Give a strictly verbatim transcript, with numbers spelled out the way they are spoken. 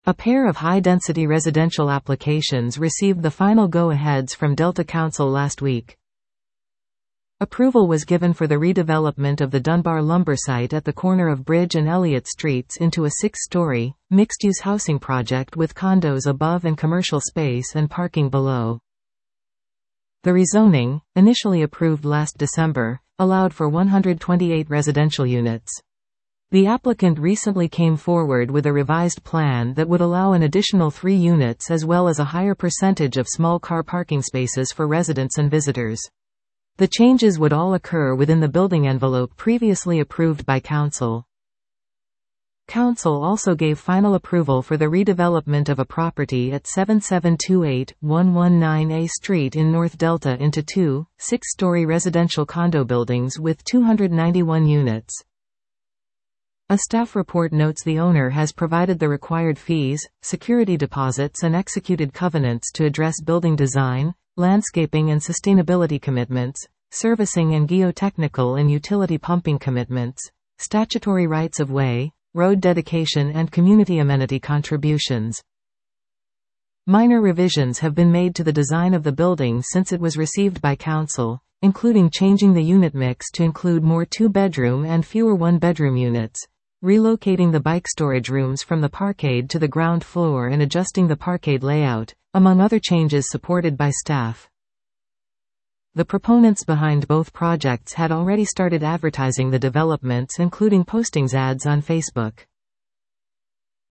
A pair of high-density residential applications received the final go-aheads from Delta Council last week. Approval was given for the redevelopment of the Dunbar lumber site at the corner of Bridge and Elliott Streets into a six-story, mixed-use housing project with condos above and commercial space and parking below. The rezoning, initially approved last December, allowed for one hundred twenty-eight residential units. The applicant recently came forward with a revised plan that would allow an additional three units as well as a higher percentage of small car parking spaces for residents and visitors. The changes would all occur within the building envelope previously approved by Council. Council also gave final approval for the redevelopment of a property at seven seven two eight, one one nine A Street in North Delta into two, six-story residential condo buildings with two hundred ninety-one units. A staff report notes the owner has provided the required fees, security deposits and executed covenants to address building design, landscaping and sustainability commitments, servicing and geotechnical and utility pumping commitments, statutory rights of way, road dedication and community amenity contributions. Minor revisions have been made to the design of the building since it was received by Council, including changing the unit mix to include more two-bedroom and fewer one-bedroom units, relocating the bike storage rooms from the parkade to the ground floor and adjusting the parkade layout, among other changes supported by staff. The proponents behind both projects had already started advertising the developments, including postings ads on Facebook.